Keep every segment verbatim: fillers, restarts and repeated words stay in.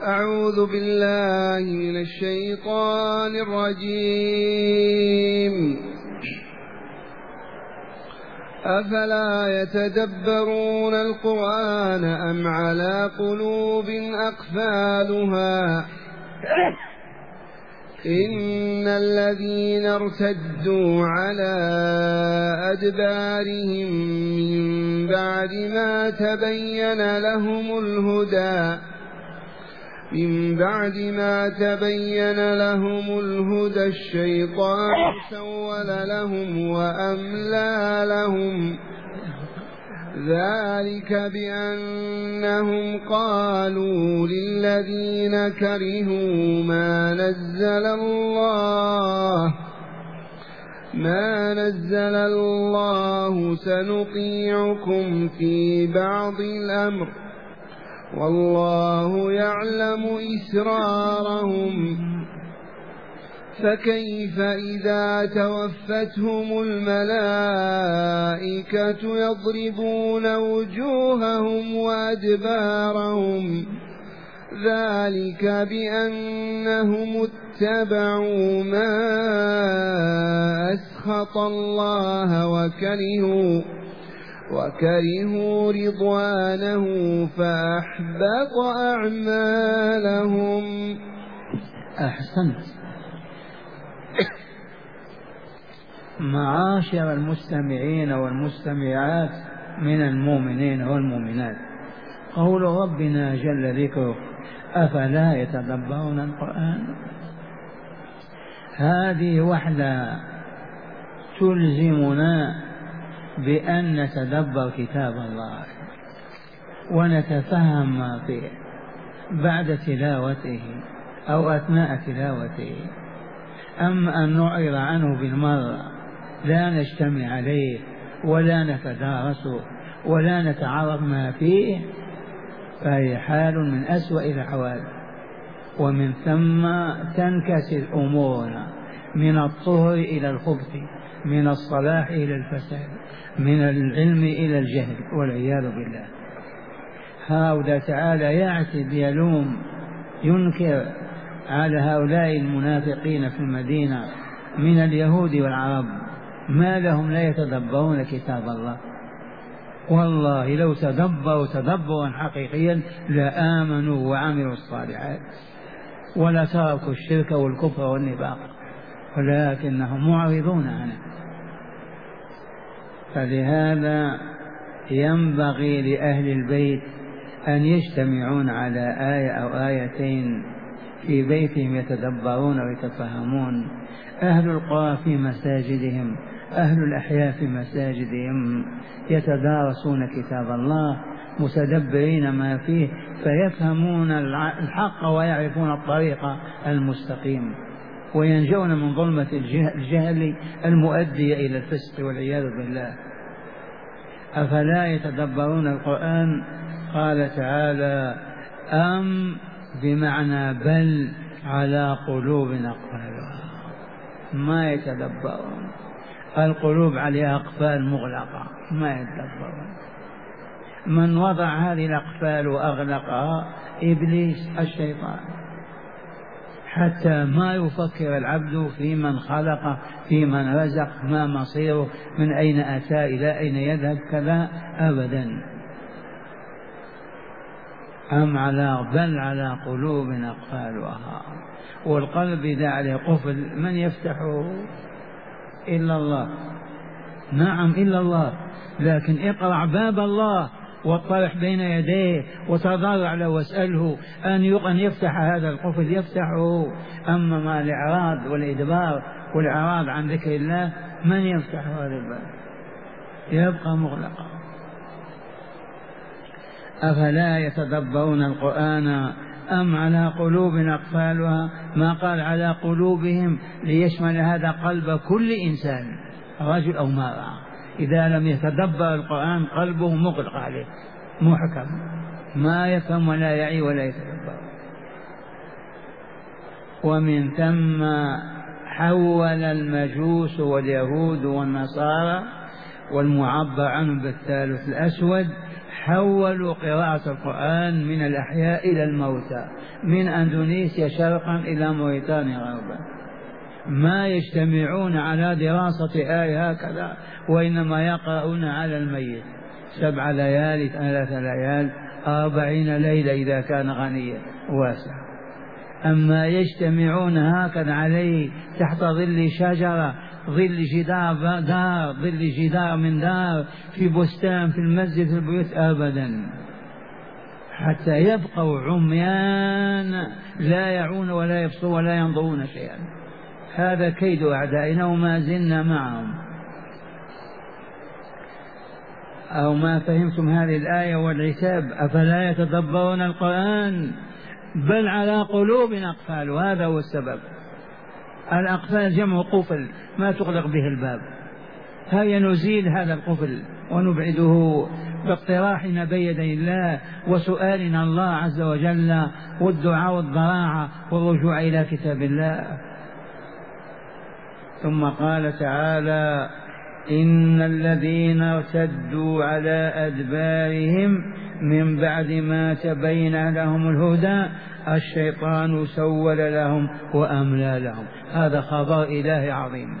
أعوذ بالله من الشيطان الرجيم. أفلا يتدبرون القرآن أم على قلوب أقفالها إن الذين ارتدوا على أدبارهم من بعد ما تبين لهم الهدى من بعد ما تبين لهم الهدى الشيطان سول لهم وأملى لهم ذلك بأنهم قالوا للذين كرهوا ما نزل الله ما نزل الله سنطيعكم في بعض الأمر والله يعلم إسرارهم فكيف إذا توفتهم الملائكة يضربون وجوههم وأدبارهم ذلك بأنهم اتبعوا ما أسخط الله وكرهوا وكرهوا رضوانه فأحبط أعمالهم. أحسنت. معاشر المستمعين والمستمعات من المؤمنين والمؤمنات، قول ربنا جل ذكره أفلا يتدبرون القرآن، هذه وحدة تلزمنا بأن نتدبر كتاب الله ونتفهم ما فيه بعد تلاوته أو أثناء تلاوته. أما أن نعرض عنه بالمرة لا نجتمع عليه ولا نتدارسه ولا نتعرف ما فيه فهي حال من أسوأ الأحوال، ومن ثم تنكسر أمورنا من الطهر إلى الخبث، من الصلاح إلى الفساد، من العلم إلى الجهل والعياذ بالله. هؤلاء تعالى يعتب يلوم ينكر على هؤلاء المنافقين في المدينة من اليهود والعرب، ما لهم لا يتدبرون كتاب الله؟ والله لو تدبروا تدبرا حقيقيا لآمنوا وعملوا الصالحات ولا تركوا الشرك والكفر والنفاق، ولكنهم معرضون عنه. فلهذا ينبغي لأهل البيت أن يجتمعون على آية أو آيتين في بيتهم يتدبرون ويتفهمون. أهل القرى في مساجدهم، أهل الأحياء في مساجدهم يتدارسون كتاب الله متدبرين ما فيه فيفهمون الحق ويعرفون الطريق المستقيم وينجون من ظلمة الجهل المؤدية إلى الفسق والعياذ بالله. أفلا يتدبرون القرآن؟ قال تعالى أم بمعنى بل على قلوب أقفالها، ما يتدبرون. القلوب عليها أقفال مغلقة ما يتدبرون. من وضع هذه الأقفال وأغلقها إبليس الشيطان، حتى ما يفكر العبد في من خلق، في من رزق، ما مصيره، من أين أتى، إلى أين يذهب، كذا أبدا. أم على بل على قلوب أقفالها. والقلب إذا عليه قفل من يفتحه؟ إلا الله. نعم إلا الله، لكن اقرع باب الله واطرح بين يديه وتضرع له واسأله أن يفتح هذا القفل يفتحه. أما ما الإعراض والإدبار والإعراض عن ذكر الله من يفتح هذا الباب؟ يبقى مغلقا. أفلا يتدبرون القرآن أم على قلوب أقفالها؟ ما قال على قلوبهم ليشمل هذا قلب كل إنسان رجل أو امرأة. إذا لم يتدبر القرآن قلبه مغلق عليه محكم، ما يفهم ولا يعي ولا يتدبر. ومن ثم حول المجوس واليهود والنصارى والمعبر عنهم بالثالث الأسود، حولوا قراءة القرآن من الأحياء إلى الموتى، من أندونيسيا شرقا إلى موريتانيا غربا. ما يجتمعون على دراسة آية هكذا، وإنما يقرؤون على الميت سبع ليالي ثلاث ليال أربعين ليلة إذا كان غنيا واسع. أما يجتمعون هكذا عليه تحت ظل شجرة، ظل جدار دار، ظل جدار من دار، في بستان، في المسجد، في البيوت، أبدا، حتى يبقوا عميان لا يعون ولا يبصرون ولا ينظرون شيئا. هذا كيد أعدائنا وما زلنا معهم. أو ما فهمتم هذه الآية والعتاب؟ أفلا يتدبرون القرآن بل على قلوب أقفال. وهذا هو السبب. الأقفال جمع قفل ما تغلق به الباب. هيا نزيل هذا القفل ونبعده باقتراحنا بين يدي الله وسؤالنا الله عز وجل والدعاء والضراعة والرجوع إلى كتاب الله. ثم قال تعالى: إن الذين ارتدوا على أدبارهم من بعد ما تبين لهم الهدى الشيطان سول لهم وأملى لهم. هذا خبر إلهي عظيم.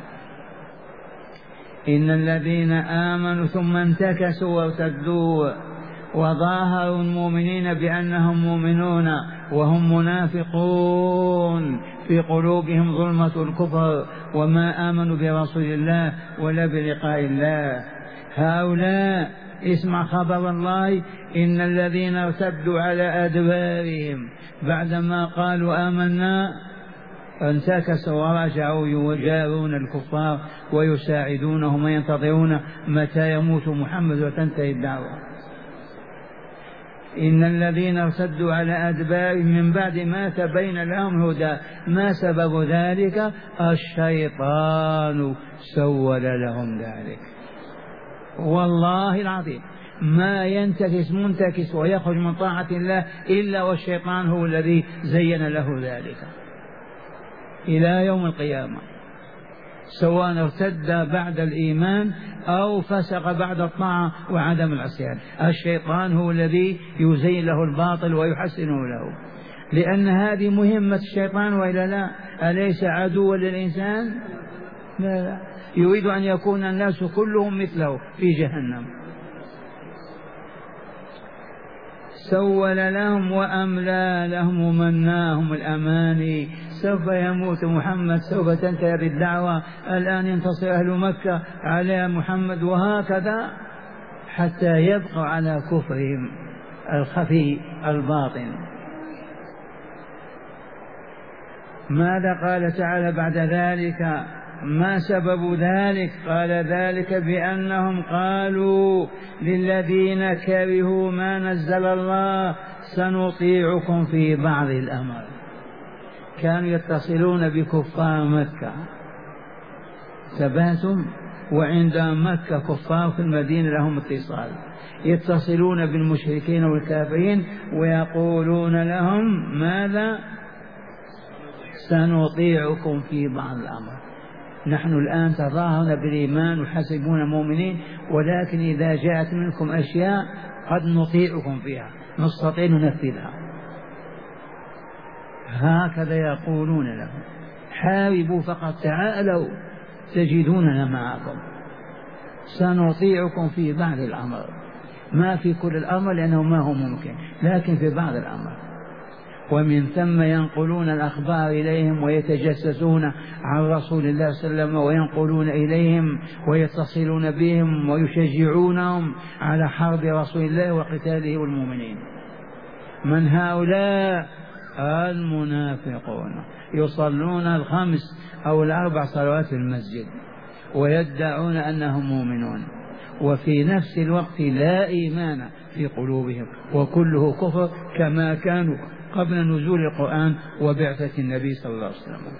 إن الذين آمنوا ثم انتكسوا وارتدوا وظاهروا المؤمنين بأنهم مؤمنون وهم منافقون، في قلوبهم ظلمة الكفر وما آمنوا برسول الله ولا بلقاء الله. هؤلاء اسمع خبر الله: إن الذين ارتدوا على أدبارهم بعدما قالوا آمنا انتكسوا ورجعوا يجارون الكفار ويساعدونهم وينتظرون متى يموت محمد وتنتهي الدعوة. إن الذين ارتدوا على أدبارهم من بعد ما تبين لهم الهدى. ما سبب ذلك؟ الشيطان سول لهم ذلك. والله العظيم ما ينتكس منتكس ويخرج من طاعة الله إلا والشيطان هو الذي زين له ذلك إلى يوم القيامة، سواء ارتد بعد الإيمان أو فسق بعد الطاعة وعدم العصيان. الشيطان هو الذي يزين له الباطل ويحسنه له، لأن هذه مهمة الشيطان، وإلا لا؟ أليس عدوا للإنسان؟ لا لا، يريد أن يكون الناس كلهم مثله في جهنم. سول لهم وأملى لهم ومناهم الأماني. سوف يموت محمد، سوف تنتهي بالدعوة، الآن ينتصر أهل مكة على محمد، وهكذا حتى يبقوا على كفرهم الخفي الباطن. ماذا قال تعالى بعد ذلك؟ ما سبب ذلك؟ قال: ذلك بأنهم قالوا للذين كرهوا ما نزل الله سنطيعكم في بعض الأمر. كانوا يتصلون بكفار مكة، ثباتهم، وعند مكة كفار في المدينة لهم اتصال، يتصلون بالمشركين والكافرين ويقولون لهم ماذا؟ سنطيعكم في بعض الأمر. نحن الآن تظاهرنا بالإيمان وحسبونا مؤمنين، ولكن إذا جاءت منكم أشياء قد نطيعكم فيها، نستطيع ننفذها. هكذا يقولون لهم: حاربوا فقد تعالوا تجدوننا معكم، سنطيعكم في بعض الأمر. ما في كل الأمر لأنه ما هو ممكن، لكن في بعض الأمر. ومن ثم ينقلون الأخبار إليهم ويتجسسون عن رسول الله صلى الله عليه وسلم وينقلون إليهم ويتصلون بهم ويشجعونهم على حرب رسول الله وقتاله والمؤمنين. من هؤلاء؟ المنافقون، يصلون الخمس أو الأربع صلوات في المسجد ويدعون أنهم مؤمنون، وفي نفس الوقت لا إيمان في قلوبهم، وكله كفر كما كانوا قبل نزول القرآن وبعثة النبي صلى الله عليه وسلم.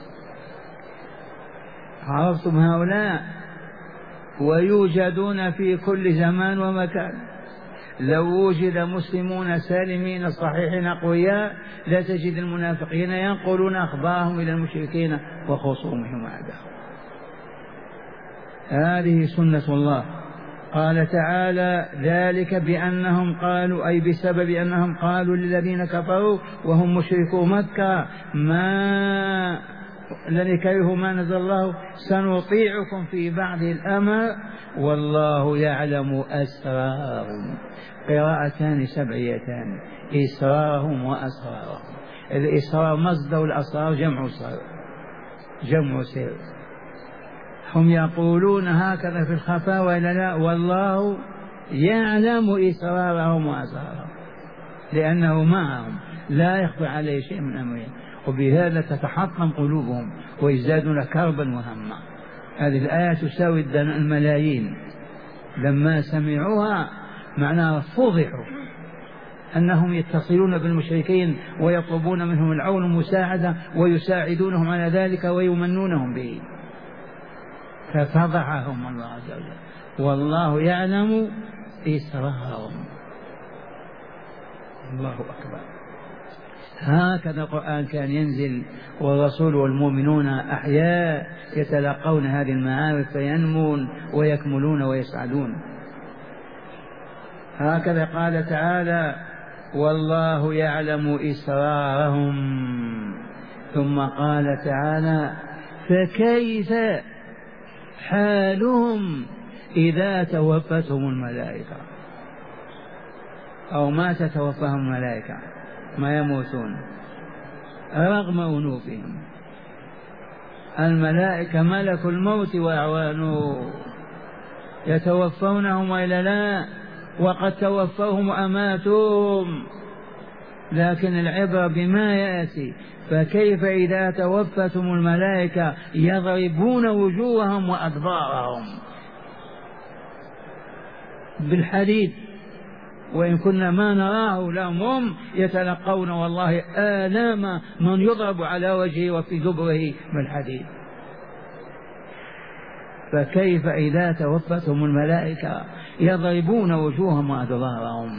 عرفتم هؤلاء؟ ويوجدون في كل زمان ومكان. لو وجد مسلمون سالمين صحيحين أقوياء لا تجد المنافقين ينقلون أخبارهم إلى المشركين وخصومهم وأعداءهم. هذه سنة الله قال تعالى ذلك بأنهم قالوا أي بسبب أنهم قالوا للذين كفروا وهم مشركو مكة ما الذي كرهوا ما نزل الله سنطيعكم في بعض الأمر والله يعلم أسرارهم. قراءتان سبعيتان إسرارهم وأسرارهم. الإسرار مصدر الأسرار جمع سر جمع سر. هم يقولون هكذا في الخفاء وإلا لا؟ والله يعلم إسرارهم وأسرارهم لأنه معهم لا يخفى عليه شيء من أمرهم، وبهذا تتحطم قلوبهم ويزدادون كربا وهما. هذه الآية تساوي الملايين لما سمعوها، معناها فضحوا أنهم يتصلون بالمشركين ويطلبون منهم العون والمساعدة ويساعدونهم على ذلك ويمنونهم به، ففضحهم الله عز وجل. والله يعلم إسرارهم. الله أكبر. هكذا القرآن كان ينزل والرسول والمؤمنون أحياء يتلقون هذه المعارف فينمون ويكملون ويسعدون. هكذا قال تعالى والله يعلم إسرارهم. ثم قال تعالى فكيف حالهم إذا توفتهم الملائكة أو ما تتوفاهم الملائكة، ما يموتون رغم أنوفهم. الملائكة ملك الموت وأعوانه يتوفونهم وإلا لا؟ وقد توفوهم وأماتوهم، لكن العبرة بما يأتي. فكيف إذا توفتهم الملائكة يضربون وجوههم وأدبارهم بالحديد، وإن كنا ما نراه لهم هم يتلقون والله آلام من يضرب على وجهه وفي دبره بالحديد. فكيف إذا توفتهم الملائكة يضربون وجوههم وأدبارهم.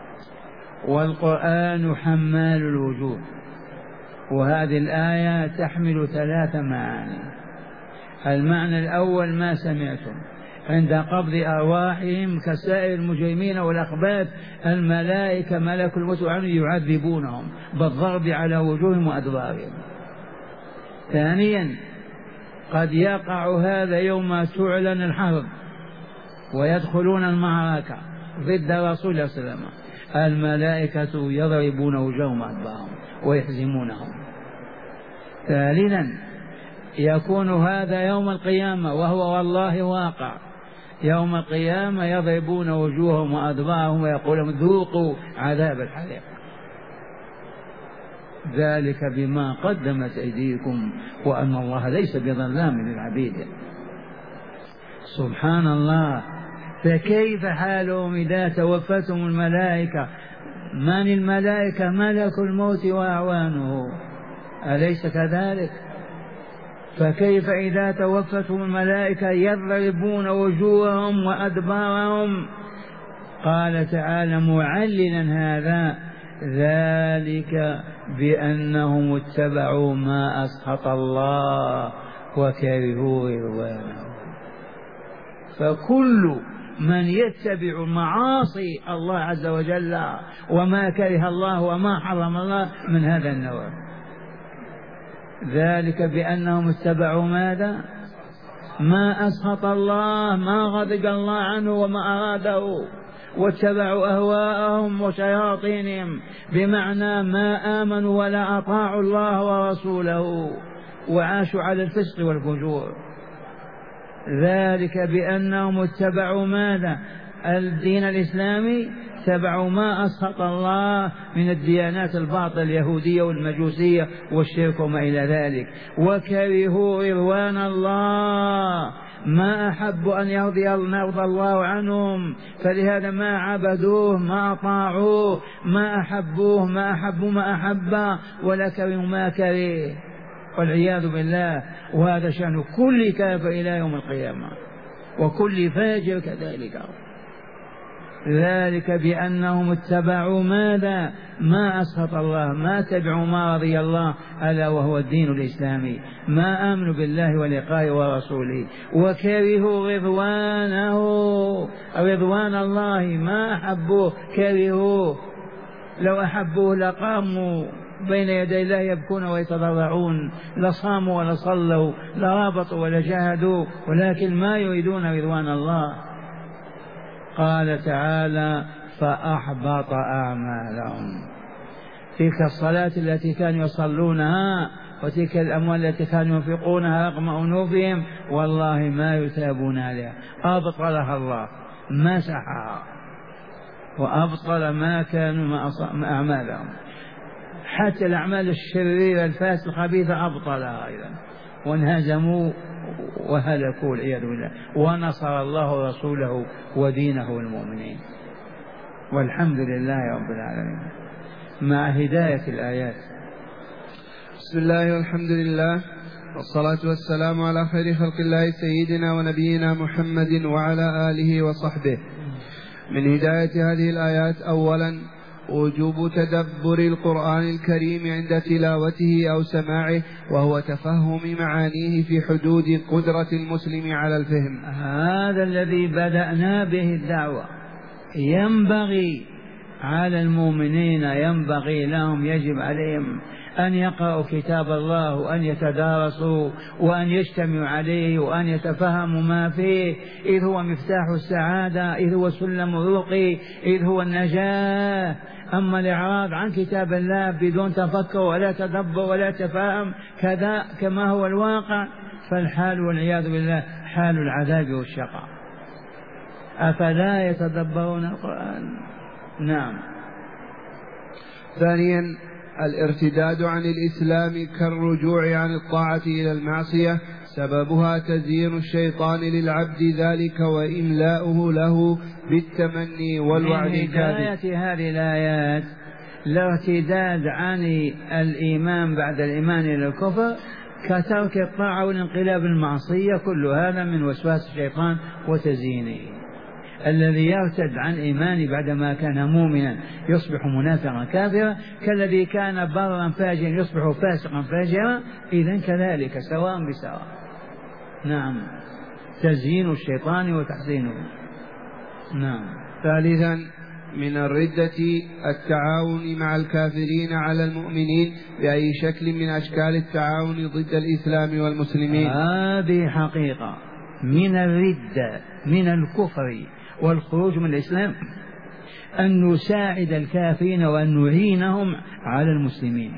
والقرآن حمال الوجوه، وهذه الآية تحمل ثلاث معاني. المعنى الأول ما سمعتم عند قبض أرواحهم كسائر المجرمين والأخباث الملائكة ملك الموت يعذبونهم بالضرب على وجوههم وأدبارهم. ثانيا قد يقع هذا يوم تعلن الحرب ويدخلون المعركة ضد رسول الله صلى الله عليه وسلم، الملائكة يضربون وجوههم وأدبارهم ويحزمونهم. ثالثا يكون هذا يوم القيامة، وهو والله واقع. يوم القيامة يضربون وجوههم وأدبارهم ويقولون ذوقوا عذاب الحريق، ذلك بما قدمت أيديكم وأن الله ليس بظلام للعبيد. سبحان الله. فكيف حالهم إذا توفتهم الملائكة؟ من الملائكة؟ ملك الموت وأعوانه، أليس كذلك؟ فكيف إذا توفتهم الملائكة يضربون وجوههم وأدبارهم؟ قال تعالى معللا هذا ذلك بأنهم اتبعوا ما أسخط الله وكرهوا رضوانه. فكل من يتبع معاصي الله عز وجل وما كره الله وما حرم الله من هذا النوع. ذلك بأنهم اتبعوا ماذا؟ ما أسخط الله، ما غضب الله عنه وما أراده، واتبعوا أهواءهم وشياطينهم، بمعنى ما آمنوا ولا أطاعوا الله ورسوله وعاشوا على الفسق والفجور. ذلك بأنهم اتبعوا ماذا؟ الدين الإسلامي، اتبعوا ما أسخط الله من الديانات الباطلة اليهودية والمجوسية والشرك وما إلى ذلك، وكرهوا رضوان الله، ما أحبوا أن يرضي الله عنهم، فلهذا ما عبدوه ما أطاعوه ما أحبوه ما أحبوا ما أحب ولا كرهوا ما كره، والعياذ بالله. وهذا شأن كل كافر إلى يوم القيامة وكل فاجر كذلك. ذلك بأنهم اتبعوا ماذا؟ ما أسخط الله، ما تبعوا ما رضي الله، ألا وهو الدين الإسلامي، ما آمنوا بالله ولقائه ورسوله، وكرهوا رضوانه، رضوان الله ما أحبوه، كرهوه. لو أحبوه لقاموا بين يدي الله يبكون ويتضرعون، لصاموا ولصلوا، لرابطوا ولجاهدوا، ولكن ما يريدون رضوان الله. قال تعالى: فأحبط أعمالهم. تلك الصلاة التي كانوا يصلونها وتلك الأموال التي كانوا ينفقونها رغم أنوفهم والله ما يثابون عليها، أبطلها الله، مسحها وأبطل ما كانوا ما أعمالهم. حتى الأعمال الشريرة الفاسدة الخبيثة أبطلها أيضا، وانهزموا وهلكوا والعياذ بالله، ونصر الله رسوله ودينه والمؤمنين، والحمد لله رب العالمين. مع هداية الآيات. بسم الله والحمد لله والصلاة والسلام على خير خلق الله سيدنا ونبينا محمد وعلى آله وصحبه. من هداية هذه الآيات: أولا وجوب تدبر القرآن الكريم عند تلاوته أو سماعه، وهو تفهم معانيه في حدود قدرة المسلم على الفهم. هذا الذي بدأنا به الدعوة. ينبغي على المؤمنين، ينبغي لهم، يجب عليهم أن يقرأوا كتاب الله، وأن يتدارسوا، وأن يجتمعوا عليه، وأن يتفهموا ما فيه، إذ هو مفتاح السعادة، إذ هو سلم الرقي، إذ هو النجاة. أما الإعراض عن كتاب الله بدون تفكر ولا تدبر ولا تفاهم كذا كما هو الواقع، فالحال والعياذ بالله حال العذاب والشقاء. أفلا يتدبرون القرآن؟ نعم. ثانيا الارتداد عن الإسلام كالرجوع عن الطاعة إلى المعصية، سببها تزيين الشيطان للعبد ذلك وإملاؤه له بالتمني والوعد الكاذب. من هداية هذه الآيات الارتداد عن الإيمان بعد الإيمان إلى الكفر كترك الطاعة والانقلاب المعصية، كل هذا من وسواس الشيطان وتزيينه. الذي يرتد عن إيمان بعدما كان مؤمنا يصبح منافقا كافرا، كالذي كان برا فاجرا يصبح فاسقا فاجرا، إذن كذلك سواء بسواء. نعم، تزيين الشيطان وتحسينه. نعم. ثالثا من الردة التعاون مع الكافرين على المؤمنين بأي شكل من أشكال التعاون ضد الإسلام والمسلمين. هذه حقيقة من الردة، من الكفر والخروج من الإسلام، أن نساعد الكافرين وأن نعينهم على المسلمين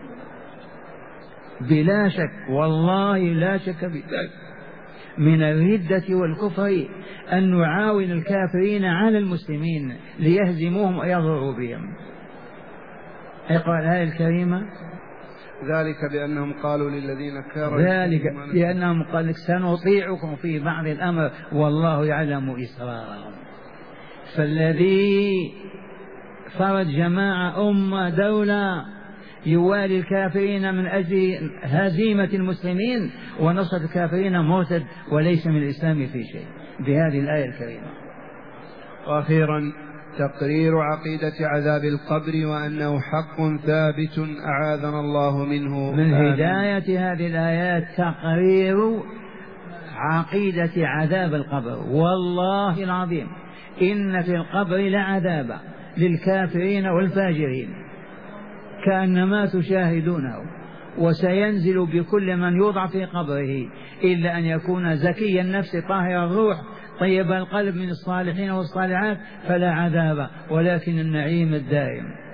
بلا شك، والله لا شك في ذلك. من الردة والكفر أن نعاون الكافرين على المسلمين ليهزموهم ويضروا بهم. اقرأ الآية الكريمة: ذلك بأنهم قالوا للذين كفروا ذلك بأنهم قالوا سنطيعكم في بعض الأمر والله يعلم إسرارهم. فالذي فرض جماعة أمة دولة يوالي الكافرين من أجل هزيمة المسلمين ونصر الكافرين مرتد وليس من الإسلام في شيء، بهذه الآية الكريمة. وأخيرا تقرير عقيدة عذاب القبر وأنه حق ثابت أعاذنا الله منه. من هداية هذه الآيات تقرير عقيدة عذاب القبر. والله العظيم إن في القبر لعذابا للكافرين والفاجرين كأنما تشاهدونه، وسينزل بكل من يوضع في قبره إلا أن يكون زكي النفس طاهر الروح طيب القلب من الصالحين والصالحات فلا عذاب، ولكن النعيم الدائم.